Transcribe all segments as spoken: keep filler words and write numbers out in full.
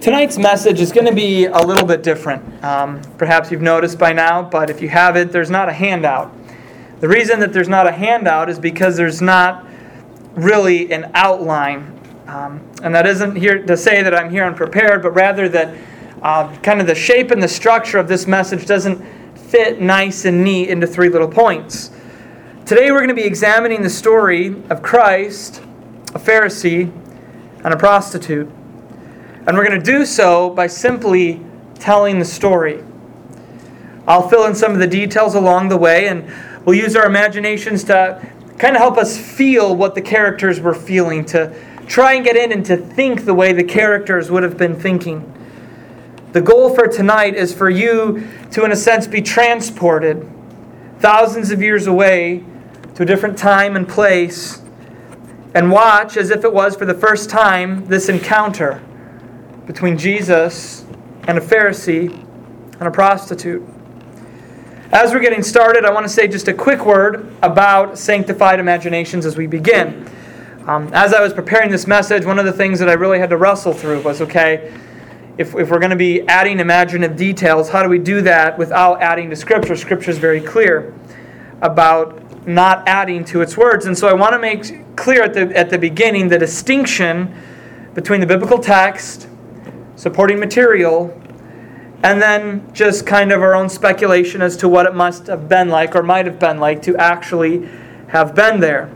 Tonight's message is going to be a little bit different. Um, perhaps you've noticed by now, but if you haven't, there's not a handout. The reason that there's not a handout is because there's not really an outline. Um, and that isn't here to say that I'm here unprepared, but rather that uh, kind of the shape and the structure of this message doesn't fit nice and neat into three little points. Today we're going to be examining the story of Christ, a Pharisee, and a prostitute. And we're going to do so by simply telling the story. I'll fill in some of the details along the way, and we'll use our imaginations to kind of help us feel what the characters were feeling, to try and get in and to think the way the characters would have been thinking. The goal for tonight is for you to, in a sense, be transported thousands of years away to a different time and place and watch, as if it was for the first time, this encounter between Jesus and a Pharisee and a prostitute. As we're getting started, I want to say just a quick word about sanctified imaginations as we begin. Um, as I was preparing this message, one of the things that I really had to wrestle through was, okay, if, if we're going to be adding imaginative details, how do we do that without adding to Scripture? Scripture is very clear about not adding to its words. And so I want to make clear at the, at the beginning the distinction between the biblical text, supporting material, and then just kind of our own speculation as to what it must have been like or might have been like to actually have been there.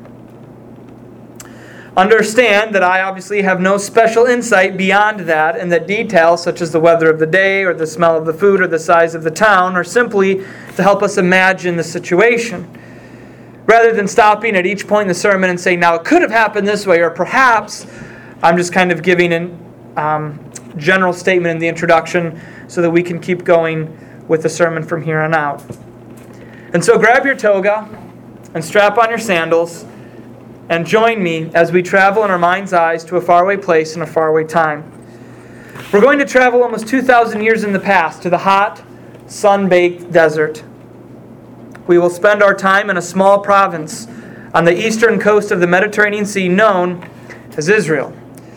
Understand that I obviously have no special insight beyond that, and that details such as the weather of the day or the smell of the food or the size of the town are simply to help us imagine the situation. Rather than stopping at each point in the sermon and saying, now it could have happened this way, or perhaps I'm just kind of giving an um, general statement in the introduction so that we can keep going with the sermon from here on out. And so grab your toga and strap on your sandals and join me as we travel in our mind's eyes to a faraway place in a faraway time. We're going to travel almost two thousand years in the past to the hot, sun-baked desert. We will spend our time in a small province on the eastern coast of the Mediterranean Sea known as Israel.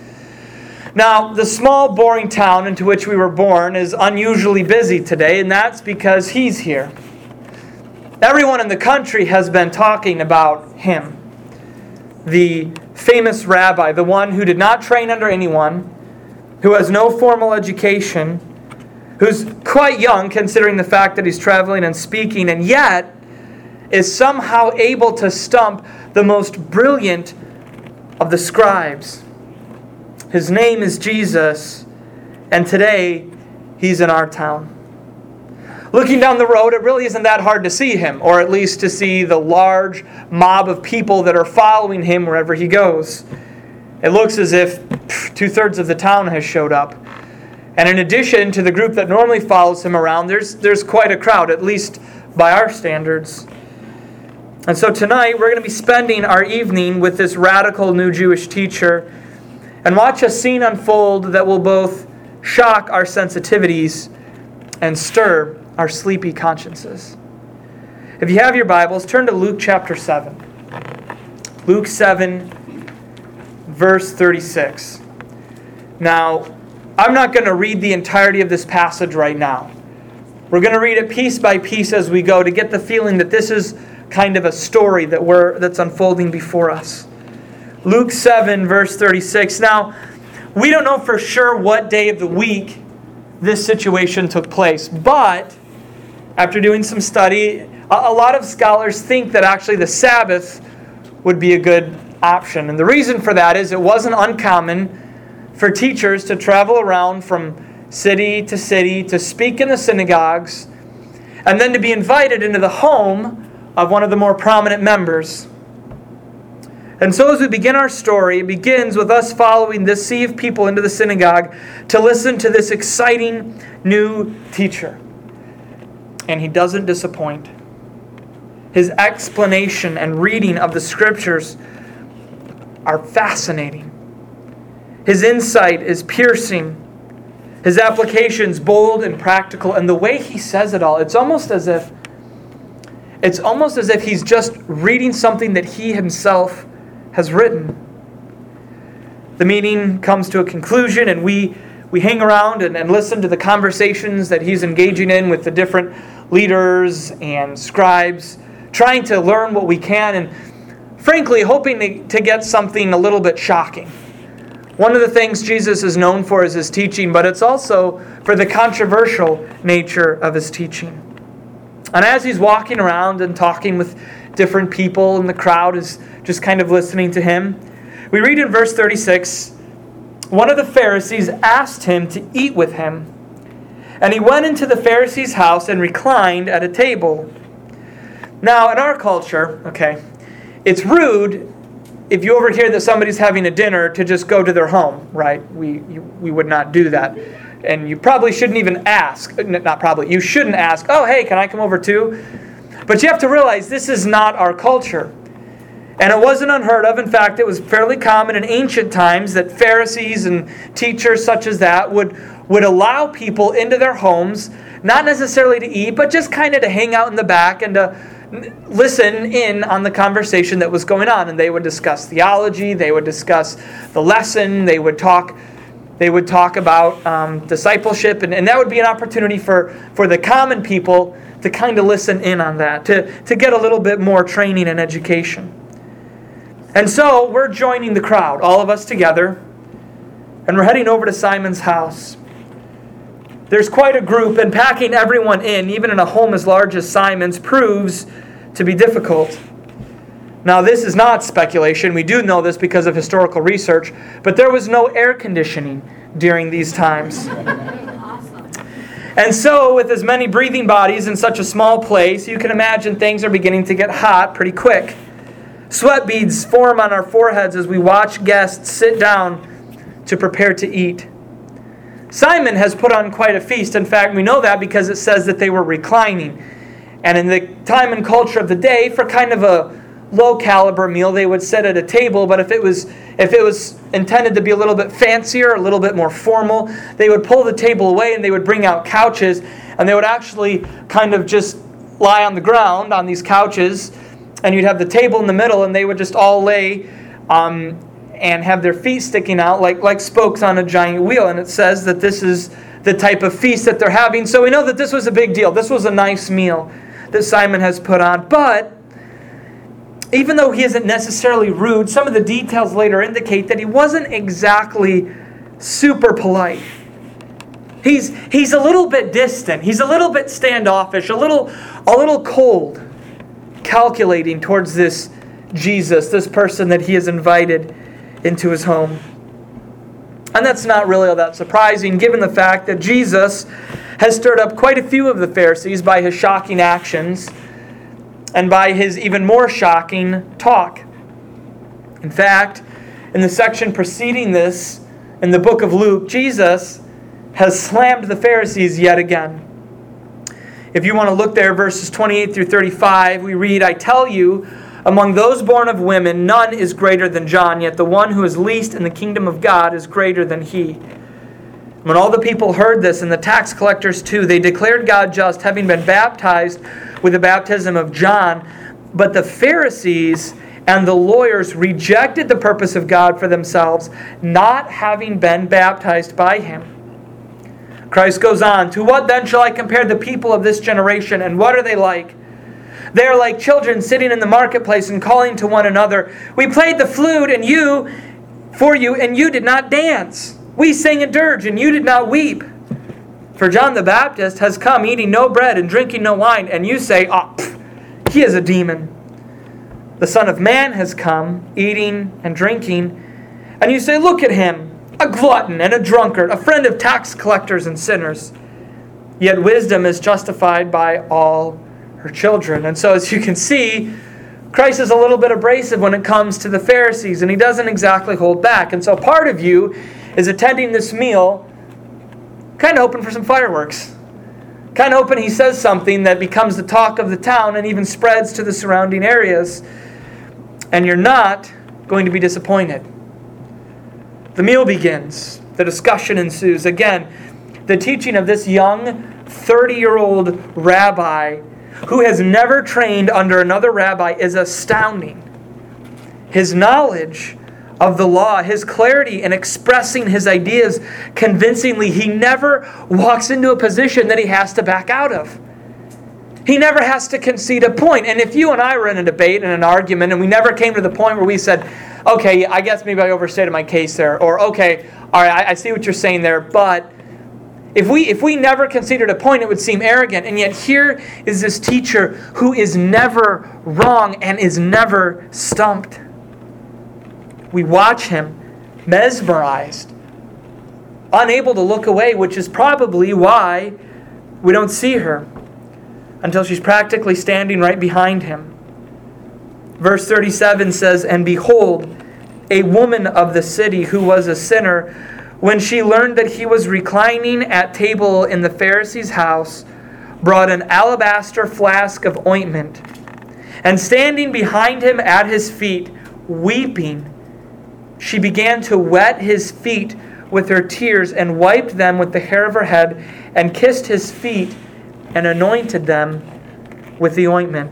Now, the small, boring town into which we were born is unusually busy today, and that's because he's here. Everyone in the country has been talking about him. The famous rabbi, the one who did not train under anyone, who has no formal education, who's quite young considering the fact that he's traveling and speaking, and yet is somehow able to stump the most brilliant of the scribes. His name is Jesus, and today he's in our town. Looking down the road, it really isn't that hard to see him, or at least to see the large mob of people that are following him wherever he goes. It looks as if two-thirds of the town has showed up. And in addition to the group that normally follows him around, there's, there's quite a crowd, at least by our standards. And so tonight, we're going to be spending our evening with this radical new Jewish teacher and watch a scene unfold that will both shock our sensitivities and stir our sleepy consciences. If you have your Bibles, turn to Luke chapter seven. Luke seven, verse thirty-six. Now, I'm not going to read the entirety of this passage right now. We're going to read it piece by piece as we go to get the feeling that this is kind of a story that we're that's unfolding before us. Luke seven, verse thirty-six. Now, we don't know for sure what day of the week this situation took place, but after doing some study, a lot of scholars think that actually the Sabbath would be a good option. And the reason for that is it wasn't uncommon for teachers to travel around from city to city to speak in the synagogues and then to be invited into the home of one of the more prominent members. And so as we begin our story, it begins with us following this sea of people into the synagogue to listen to this exciting new teacher. And he doesn't disappoint. His explanation and reading of the Scriptures are fascinating. His insight is piercing. His application's bold and practical. And the way he says it all, it's almost as if it's almost as if he's just reading something that he himself has written. The meeting comes to a conclusion, and we we hang around and, and listen to the conversations that he's engaging in with the different leaders and scribes, trying to learn what we can, and frankly, hoping to, to get something a little bit shocking. One of the things Jesus is known for is his teaching, but it's also for the controversial nature of his teaching. And as he's walking around and talking with different people, and the crowd is just kind of listening to him, we read in verse thirty-six, one of the Pharisees asked him to eat with him. And he went into the Pharisee's house and reclined at a table. Now, in our culture, okay, it's rude if you overhear that somebody's having a dinner to just go to their home, right? We you, we would not do that. And you probably shouldn't even ask. Not probably. You shouldn't ask, oh, hey, can I come over too? But you have to realize this is not our culture. And it wasn't unheard of. In fact, it was fairly common in ancient times that Pharisees and teachers such as that would, would allow people into their homes, not necessarily to eat, but just kind of to hang out in the back and to listen in on the conversation that was going on. And they would discuss theology, they would discuss the lesson, they would talk they would talk about um, discipleship, and, and that would be an opportunity for, for the common people to kind of listen in on that, to, to get a little bit more training and education. And so we're joining the crowd, all of us together, and we're heading over to Simon's house. There's quite a group, and packing everyone in, even in a home as large as Simon's, proves to be difficult. Now, this is not speculation. We do know this because of historical research, but there was no air conditioning during these times. And so, with as many breathing bodies in such a small place, you can imagine things are beginning to get hot pretty quick. Sweat beads form on our foreheads as we watch guests sit down to prepare to eat. Simon has put on quite a feast. In fact, we know that because it says that they were reclining. And in the time and culture of the day, for kind of a low-caliber meal, they would sit at a table. But if it was if it was intended to be a little bit fancier, a little bit more formal, they would pull the table away and they would bring out couches. And they would actually kind of just lie on the ground on these couches. And you'd have the table in the middle, and they would just all lay um, and have their feet sticking out like, like spokes on a giant wheel. And it says that this is the type of feast that they're having. So we know that this was a big deal. This was a nice meal that Simon has put on. But even though he isn't necessarily rude, some of the details later indicate that he wasn't exactly super polite. He's he's a little bit distant. He's a little bit standoffish, a little a little cold, calculating towards this Jesus, this person that he has invited into his home. And that's not really all that surprising, given the fact that Jesus has stirred up quite a few of the Pharisees by his shocking actions and by his even more shocking talk. In fact, in the section preceding this, in the book of Luke, Jesus has slammed the Pharisees yet again. If you want to look there, verses twenty-eight through thirty-five, we read, I tell you, among those born of women, none is greater than John, yet the one who is least in the kingdom of God is greater than he. When all the people heard this, and the tax collectors too, they declared God just, having been baptized with the baptism of John. But the Pharisees and the lawyers rejected the purpose of God for themselves, not having been baptized by him. Christ goes on, to what then shall I compare the people of this generation, and what are they like? They are like children sitting in the marketplace and calling to one another, we played the flute and you, for you, and you did not dance. We sang a dirge, and you did not weep. For John the Baptist has come eating no bread and drinking no wine, and you say, oh, pff, he is a demon. The Son of Man has come eating and drinking, and you say, look at him, a glutton and a drunkard, a friend of tax collectors and sinners. Yet wisdom is justified by all her children. And so as you can see, Christ is a little bit abrasive when it comes to the Pharisees, and he doesn't exactly hold back. And so part of you is attending this meal kind of hoping for some fireworks. Kind of hoping he says something that becomes the talk of the town and even spreads to the surrounding areas. And you're not going to be disappointed. The meal begins. The discussion ensues. Again, the teaching of this young thirty-year-old rabbi who has never trained under another rabbi is astounding. His knowledge of the law, his clarity in expressing his ideas convincingly. He never walks into a position that he has to back out of. He never has to concede a point. And if you and I were in a debate and an argument and we never came to the point where we said, okay, I guess maybe I overstated my case there, or okay, all right, I, I see what you're saying there, but if we if we never conceded a point, it would seem arrogant. And yet here is this teacher who is never wrong and is never stumped. We watch him mesmerized, unable to look away, which is probably why we don't see her until she's practically standing right behind him. Verse thirty-seven says, "And behold, a woman of the city who was a sinner, when she learned that he was reclining at table in the Pharisee's house, brought an alabaster flask of ointment, and standing behind him at his feet, weeping, she began to wet his feet with her tears and wiped them with the hair of her head and kissed his feet and anointed them with the ointment."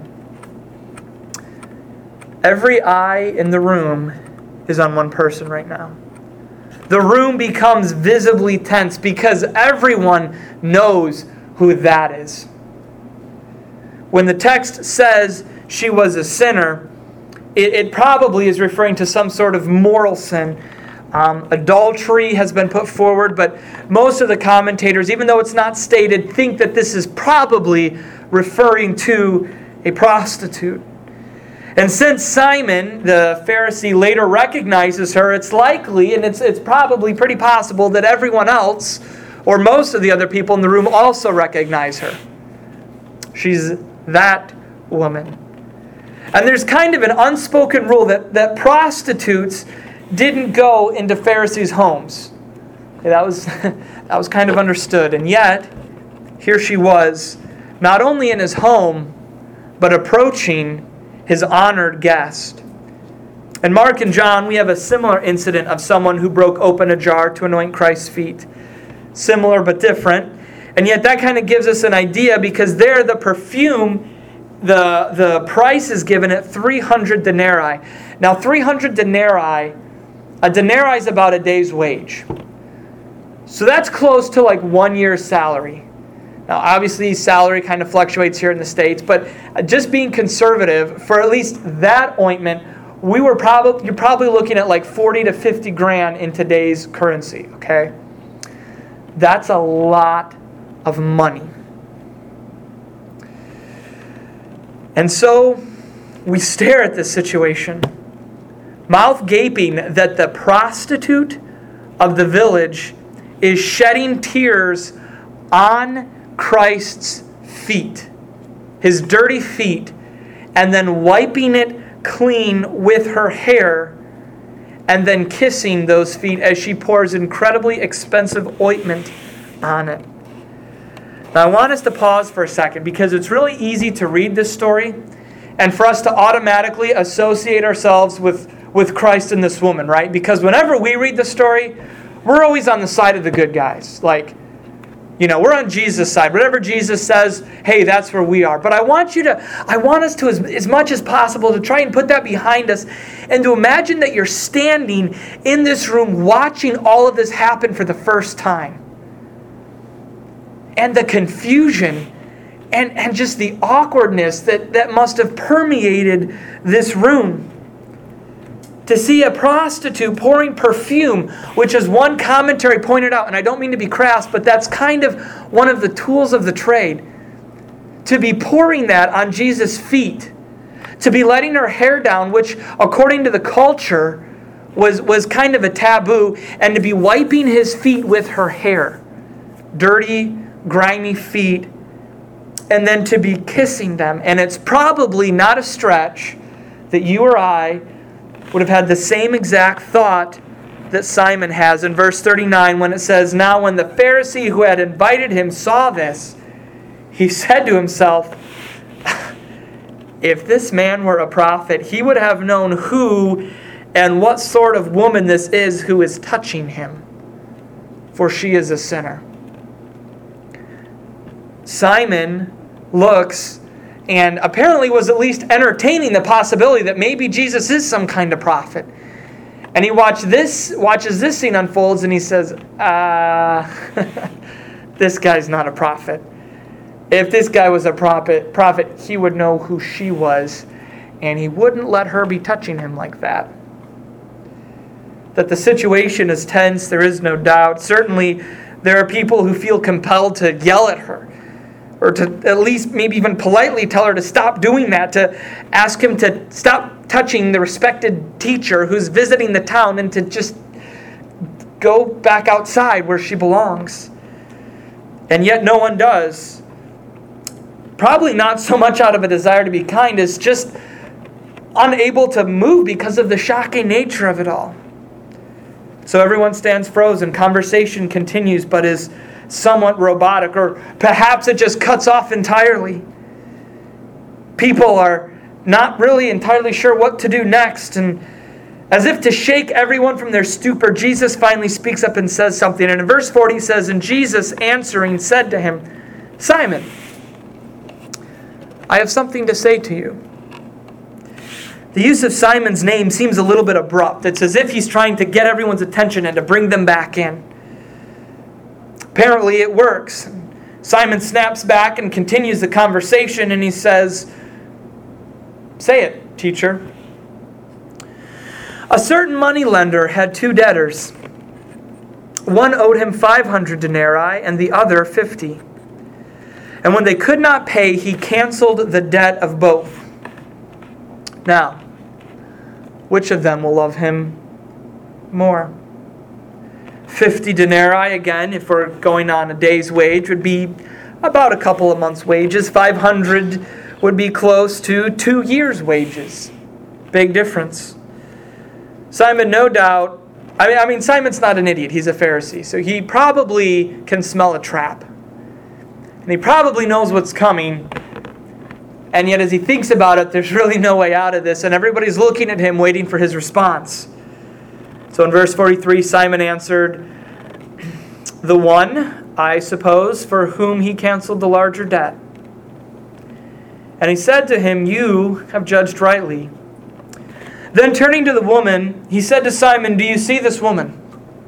Every eye in the room is on one person right now. The room becomes visibly tense because everyone knows who that is. When the text says she was a sinner, It, it probably is referring to some sort of moral sin. Um, adultery has been put forward, but most of the commentators, even though it's not stated, think that this is probably referring to a prostitute. And since Simon, the Pharisee, later recognizes her, it's likely, and it's, it's probably pretty possible that everyone else, or most of the other people in the room, also recognize her. She's that woman. And there's kind of an unspoken rule that, that prostitutes didn't go into Pharisees' homes. Okay, that was, that was kind of understood. And yet, here she was, not only in his home, but approaching his honored guest. In Mark and John, we have a similar incident of someone who broke open a jar to anoint Christ's feet. Similar but different. And yet that kind of gives us an idea, because there the perfume, The, the price is given at three hundred denarii. Now, three hundred denarii, a denarii is about a day's wage. So that's close to like one year's salary. Now, obviously, salary kind of fluctuates here in the States, but just being conservative, for at least that ointment, we were probably you're probably looking at like forty to fifty grand in today's currency, okay? That's a lot of money. And so we stare at this situation, mouth gaping that the prostitute of the village is shedding tears on Christ's feet, his dirty feet, and then wiping it clean with her hair, and then kissing those feet as she pours incredibly expensive ointment on it. Now, I want us to pause for a second, because it's really easy to read this story and for us to automatically associate ourselves with, with Christ and this woman, right? Because whenever we read the story, we're always on the side of the good guys. Like, you know, we're on Jesus' side. Whatever Jesus says, hey, that's where we are. But I want you to, I want us to, as, as much as possible, to try and put that behind us and to imagine that you're standing in this room watching all of this happen for the first time. And the confusion and, and just the awkwardness that, that must have permeated this room. To see a prostitute pouring perfume, which as one commentary pointed out, and I don't mean to be crass, but that's kind of one of the tools of the trade. To be pouring that on Jesus' feet. To be letting her hair down, which according to the culture was, was kind of a taboo, and to be wiping his feet with her hair. Dirty, grimy feet, and then to be kissing them. And it's probably not a stretch that you or I would have had the same exact thought that Simon has in verse thirty-nine, when it says, "Now when the Pharisee who had invited him saw this, he said to himself, if this man were a prophet, he would have known who and what sort of woman this is who is touching him, for she is a sinner." Simon looks and apparently was at least entertaining the possibility that maybe Jesus is some kind of prophet. And he watch this, watches this scene unfolds, and he says, uh, this guy's not a prophet. If this guy was a prophet, prophet, he would know who she was, and he wouldn't let her be touching him like that. That the situation is tense, there is no doubt. Certainly, there are people who feel compelled to yell at her, or to at least maybe even politely tell her to stop doing that, to ask him to stop touching the respected teacher who's visiting the town and to just go back outside where she belongs. And yet no one does. Probably not so much out of a desire to be kind as just unable to move because of the shocking nature of it all. So everyone stands frozen. Conversation continues, but is somewhat robotic, or perhaps it just cuts off entirely. People are not really entirely sure what to do next, and as if to shake everyone from their stupor, Jesus finally speaks up and says something. And in verse forty he says, "And Jesus answering said to him, Simon, I have something to say to you." The use of Simon's name seems a little bit abrupt. It's as if he's trying to get everyone's attention and to bring them back in. Apparently it works. Simon snaps back and continues the conversation, and he says, "Say it, teacher." A certain moneylender had two debtors. One owed him five hundred denarii and the other fifty. And when they could not pay, he canceled the debt of both. Now, which of them will love him more? Fifty denarii, again, if we're going on a day's wage, would be about a couple of months' wages. Five hundred would be close to two years' wages. Big difference. Simon, no doubt, I mean, I mean, Simon's not an idiot. He's a Pharisee. So he probably can smell a trap. And he probably knows what's coming. And yet as he thinks about it, there's really no way out of this. And everybody's looking at him, waiting for his response. So in verse forty-three, Simon answered, "The one, I suppose, for whom he canceled the larger debt." And he said to him, "You have judged rightly." Then turning to the woman, he said to Simon, "Do you see this woman?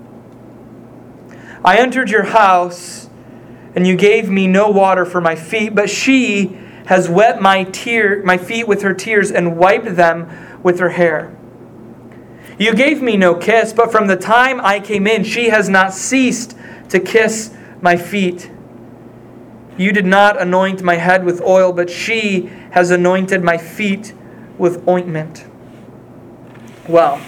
I entered your house, and you gave me no water for my feet, but she has wet my tear, my feet with her tears and wiped them with her hair. You gave me no kiss, but from the time I came in, she has not ceased to kiss my feet. You did not anoint my head with oil, but she has anointed my feet with ointment." Well,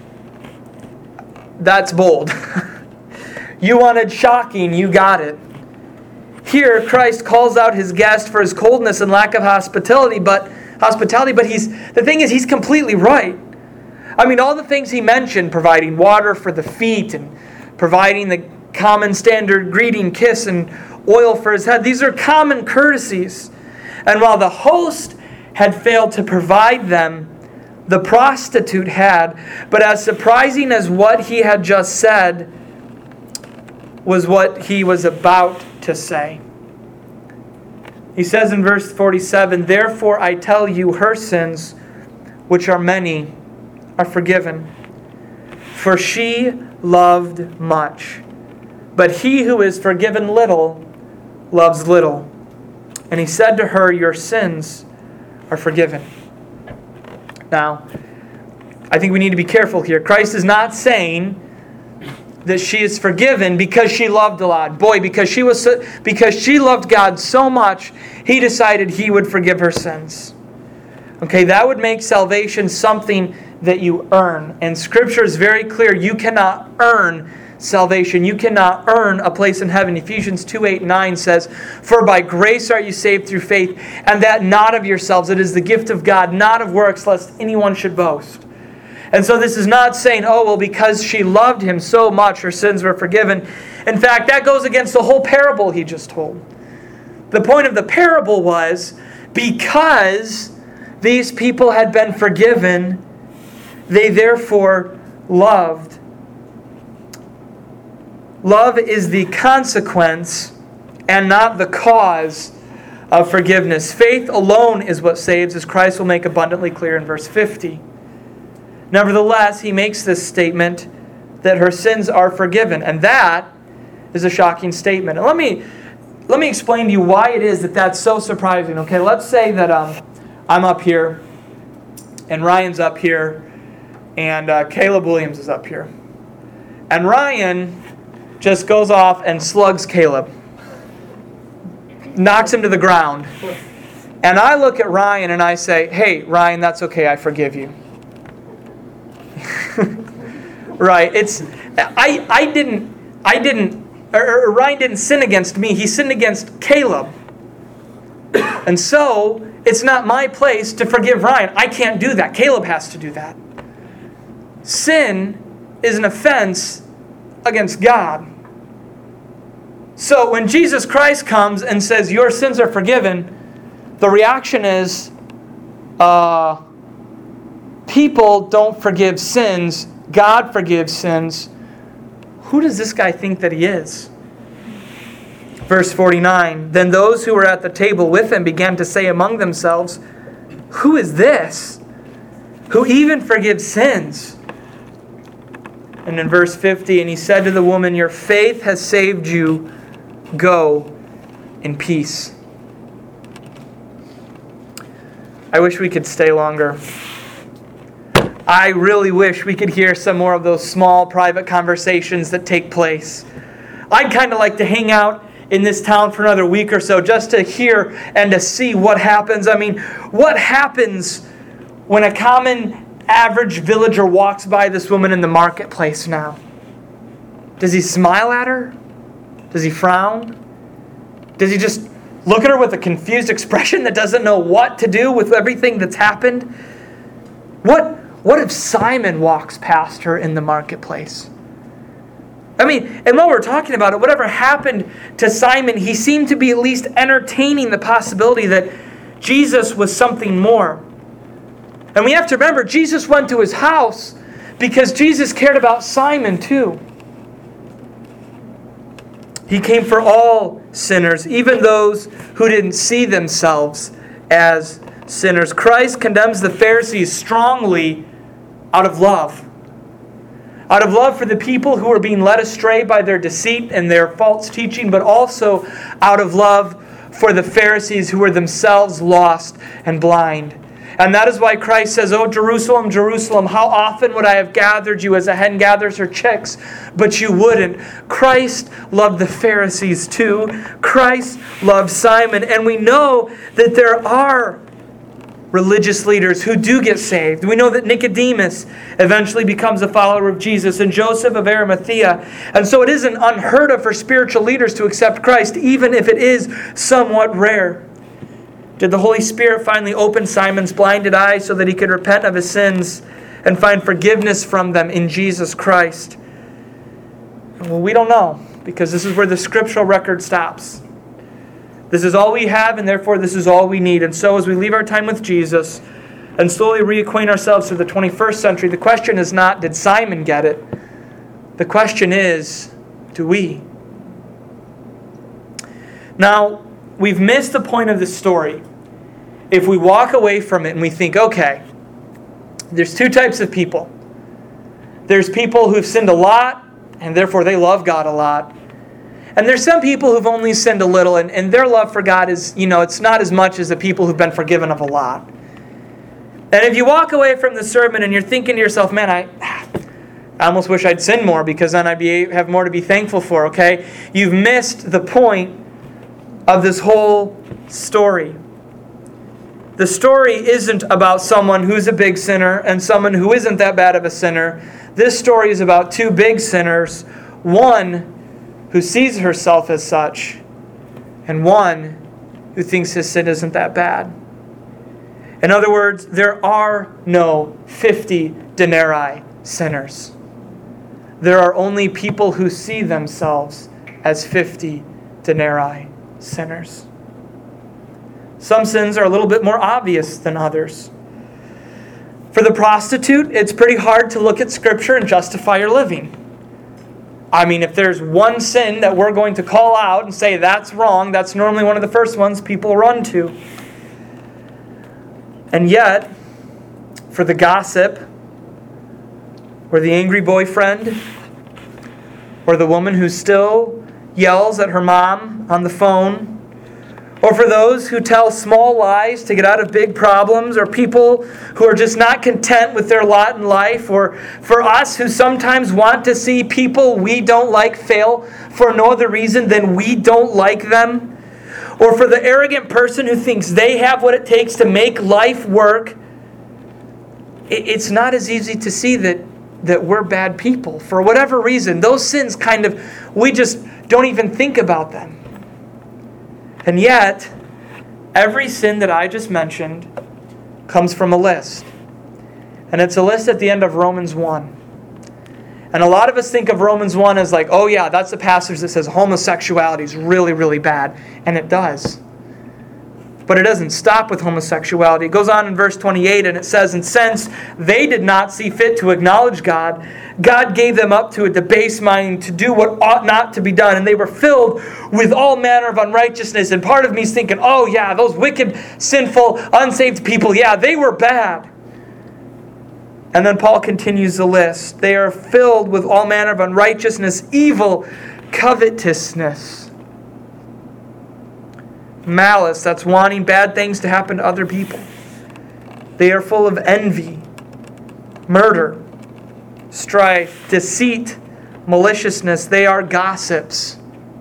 that's bold. You wanted shocking, you got it. Here, Christ calls out his guest for his coldness and lack of hospitality, but hospitality, but he's the thing is, he's completely right. I mean, all the things he mentioned, providing water for the feet and providing the common standard greeting, kiss, and oil for his head, these are common courtesies. And while the host had failed to provide them, the prostitute had. But as surprising as what he had just said was what he was about to say. He says in verse forty-seven, "Therefore I tell you, her sins, which are many, are forgiven. For she loved much. But he who is forgiven little, loves little." And he said to her, "Your sins are forgiven." Now, I think we need to be careful here. Christ is not saying that she is forgiven because she loved a lot. Boy, because she was so, because she loved God so much, he decided he would forgive her sins. Okay, that would make salvation something that you earn. And Scripture is very clear. You cannot earn salvation. You cannot earn a place in heaven. Ephesians two, eight, nine says, "For by grace are you saved through faith, and that not of yourselves. It is the gift of God, not of works, lest anyone should boast." And so this is not saying, oh, well, because she loved him so much, her sins were forgiven. In fact, that goes against the whole parable he just told. The point of the parable was, because these people had been forgiven, they therefore loved. Love is the consequence and not the cause of forgiveness. Faith alone is what saves, as Christ will make abundantly clear in verse fifty. Nevertheless, he makes this statement that her sins are forgiven. And that is a shocking statement. And let me, let me explain to you why it is that that's so surprising. Okay, let's say that um, I'm up here, and Ryan's up here, and uh, Caleb Williams is up here. And Ryan just goes off and slugs Caleb. Knocks him to the ground. And I look at Ryan and I say, hey, Ryan, that's okay, I forgive you. Right, it's, I, I didn't, I didn't, or, or Ryan didn't sin against me, he sinned against Caleb. And so, it's not my place to forgive Ryan. I can't do that. Caleb has to do that. Sin is an offense against God. So when Jesus Christ comes and says, your sins are forgiven, the reaction is, uh, people don't forgive sins. God forgives sins. Who does this guy think that he is? Verse forty-nine, then those who were at the table with him began to say among themselves, who is this, who even forgives sins? And in verse fifty, and he said to the woman, your faith has saved you. Go in peace. I wish we could stay longer. I really wish we could hear some more of those small private conversations that take place. I'd kind of like to hang out in this town for another week or so just to hear and to see what happens. I mean, what happens when a common average villager walks by this woman in the marketplace now? Does he smile at her? Does he frown? Does he just look at her with a confused expression that doesn't know what to do with everything that's happened? What, what if Simon walks past her in the marketplace? I mean, and while we're talking about it, whatever happened to Simon, he seemed to be at least entertaining the possibility that Jesus was something more. And we have to remember, Jesus went to his house because Jesus cared about Simon too. He came for all sinners, even those who didn't see themselves as sinners. Christ condemns the Pharisees strongly out of love. Out of love for the people who are being led astray by their deceit and their false teaching, but also out of love for the Pharisees who were themselves lost and blind. And that is why Christ says, "Oh, Jerusalem, Jerusalem, how often would I have gathered you as a hen gathers her chicks, but you wouldn't." Christ loved the Pharisees too. Christ loved Simon. And we know that there are religious leaders who do get saved. We know that Nicodemus eventually becomes a follower of Jesus, and Joseph of Arimathea. And so it isn't unheard of for spiritual leaders to accept Christ, even if it is somewhat rare. Did the Holy Spirit finally open Simon's blinded eyes so that he could repent of his sins and find forgiveness from them in Jesus Christ? Well, we don't know, because this is where the scriptural record stops. This is all we have, and therefore this is all we need. And so as we leave our time with Jesus and slowly reacquaint ourselves to the twenty-first century, the question is not, did Simon get it? The question is, do we? Now, we've missed the point of this story if we walk away from it and we think, okay, there's two types of people. There's people who've sinned a lot, and therefore they love God a lot. And there's some people who've only sinned a little, and, and their love for God is, you know, it's not as much as the people who've been forgiven of a lot. And if you walk away from the sermon and you're thinking to yourself, man, I, I almost wish I'd sinned more, because then I'd be have more to be thankful for, okay? You've missed the point of this whole story. The story isn't about someone who's a big sinner and someone who isn't that bad of a sinner. This story is about two big sinners, one who sees herself as such, and one who thinks his sin isn't that bad. In other words, there are no fifty denarii sinners. There are only people who see themselves as fifty denarii sinners. Some sins are a little bit more obvious than others. For the prostitute, it's pretty hard to look at Scripture and justify your living. I mean, if there's one sin that we're going to call out and say that's wrong, that's normally one of the first ones people run to. And yet, for the gossip, or the angry boyfriend, or the woman who still yells at her mom on the phone, or for those who tell small lies to get out of big problems, or people who are just not content with their lot in life, or for us who sometimes want to see people we don't like fail for no other reason than we don't like them, or for the arrogant person who thinks they have what it takes to make life work. It's not as easy to see that, that we're bad people. For whatever reason, those sins kind of, we just don't even think about them. And yet, every sin that I just mentioned comes from a list. And it's a list at the end of Romans one. And a lot of us think of Romans one as like, oh yeah, that's the passage that says homosexuality is really, really bad. And it does. But it doesn't stop with homosexuality. It goes on in verse twenty-eight and it says, and since they did not see fit to acknowledge God, God gave them up to a debased mind to do what ought not to be done. And they were filled with all manner of unrighteousness. And part of me is thinking, oh yeah, those wicked, sinful, unsaved people, yeah, they were bad. And then Paul continues the list. They are filled with all manner of unrighteousness, evil, covetousness, malice, that's wanting bad things to happen to other people. They are full of envy, murder, strife, deceit, maliciousness. They are gossips,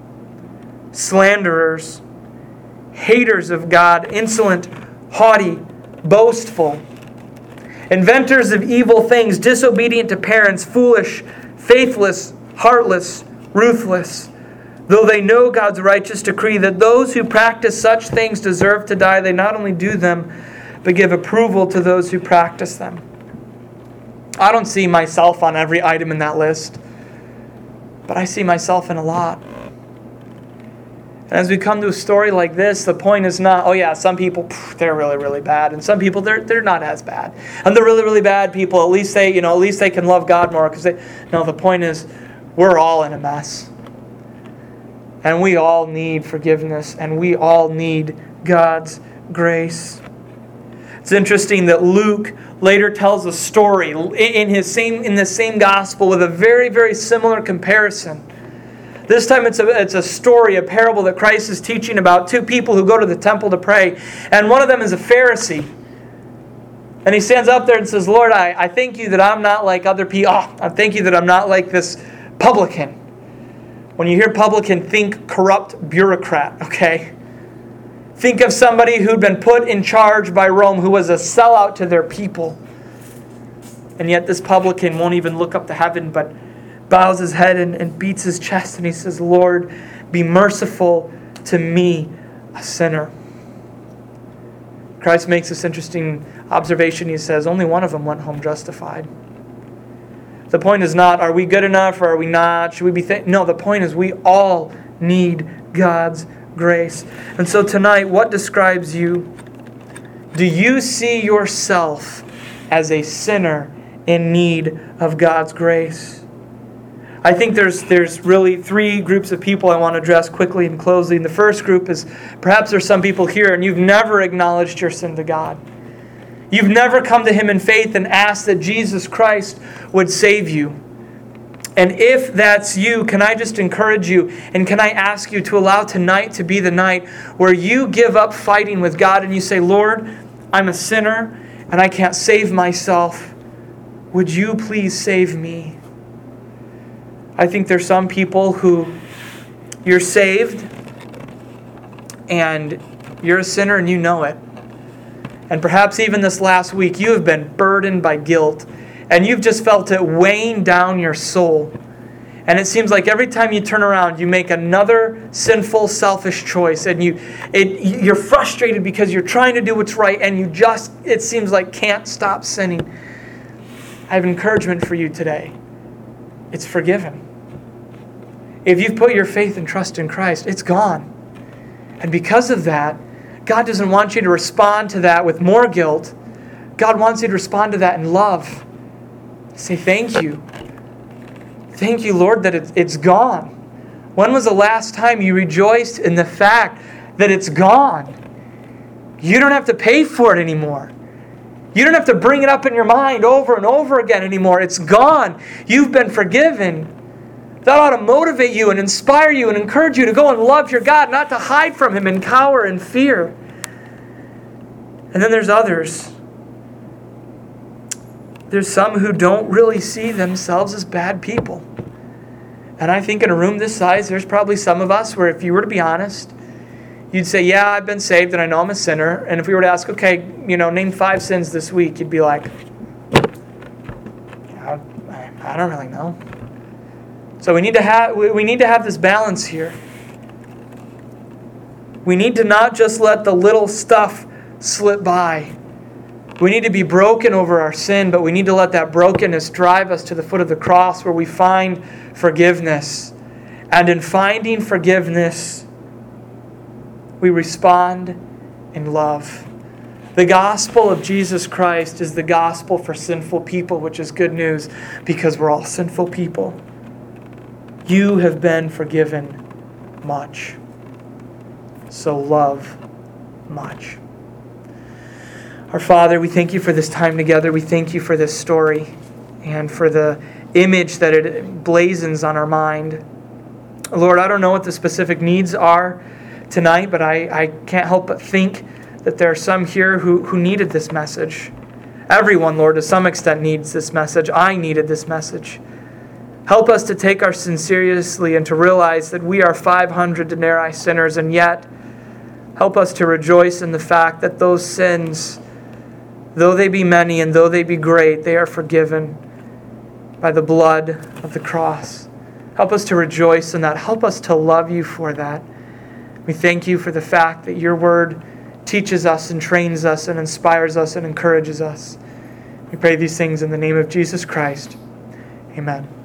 slanderers, haters of God, insolent, haughty, boastful, inventors of evil things, disobedient to parents, foolish, faithless, heartless, ruthless. Though they know God's righteous decree that those who practice such things deserve to die, they not only do them, but give approval to those who practice them. I don't see myself on every item in that list, but I see myself in a lot. And as we come to a story like this, the point is not, oh yeah, some people, pff, they're really, really bad, and some people, they're they're not as bad. And the really, really bad people, at least they, you know, at least they can love God more, because they, no, the point is, we're all in a mess. And we all need forgiveness, and we all need God's grace. It's interesting that Luke later tells a story in his same in the same gospel with a very, very similar comparison. This time it's a, it's a story, a parable that Christ is teaching about two people who go to the temple to pray. And one of them is a Pharisee. And he stands up there and says, Lord, I, I thank you that I'm not like other people. Oh, I thank you that I'm not like this publican. When you hear publican, think corrupt bureaucrat, okay? Think of somebody who'd been put in charge by Rome, who was a sellout to their people. And yet this publican won't even look up to heaven, but bows his head and, and beats his chest, and he says, Lord, be merciful to me, a sinner. Christ makes this interesting observation. He says, only one of them went home justified. The point is not, are we good enough or are we not? Should we be th- No, the point is we all need God's grace. And so tonight, what describes you? Do you see yourself as a sinner in need of God's grace? I think there's there's really three groups of people I want to address quickly in closing. The first group is, perhaps there's some people here and you've never acknowledged your sin to God. You've never come to Him in faith and asked that Jesus Christ would save you. And if that's you, can I just encourage you and can I ask you to allow tonight to be the night where you give up fighting with God and you say, Lord, I'm a sinner and I can't save myself. Would you please save me? I think there's some people who you're saved and you're a sinner and you know it. And perhaps even this last week, you have been burdened by guilt. And you've just felt it weighing down your soul. And it seems like every time you turn around, you make another sinful, selfish choice. And you, it, you're frustrated because you're trying to do what's right. And you just, it seems like, can't stop sinning. I have encouragement for you today. It's forgiven. If you've put your faith and trust in Christ, it's gone. And because of that, God doesn't want you to respond to that with more guilt. God wants you to respond to that in love. Say, thank you. Thank you, Lord, that it's, it's gone. When was the last time you rejoiced in the fact that it's gone? You don't have to pay for it anymore. You don't have to bring it up in your mind over and over again anymore. It's gone. You've been forgiven. That ought to motivate you and inspire you and encourage you to go and love your God, not to hide from Him and cower in fear. And then there's others. There's some who don't really see themselves as bad people. And I think in a room this size, there's probably some of us where if you were to be honest, you'd say, yeah, I've been saved and I know I'm a sinner. And if we were to ask, okay, you know, name five sins this week, you'd be like, I, I don't really know. So we need to have we need to have this balance here. We need to not just let the little stuff slip by. We need to be broken over our sin, but we need to let that brokenness drive us to the foot of the cross where we find forgiveness. And in finding forgiveness, we respond in love. The gospel of Jesus Christ is the gospel for sinful people, which is good news because we're all sinful people. You have been forgiven much. So love much. Our Father, we thank you for this time together. We thank you for this story and for the image that it blazons on our mind. Lord, I don't know what the specific needs are tonight, but I, I can't help but think that there are some here who, who needed this message. Everyone, Lord, to some extent needs this message. I needed this message. Help us to take our sin seriously and to realize that we are five hundred denarii sinners, and yet help us to rejoice in the fact that those sins, though they be many and though they be great, they are forgiven by the blood of the cross. Help us to rejoice in that. Help us to love you for that. We thank you for the fact that your word teaches us and trains us and inspires us and encourages us. We pray these things in the name of Jesus Christ. Amen.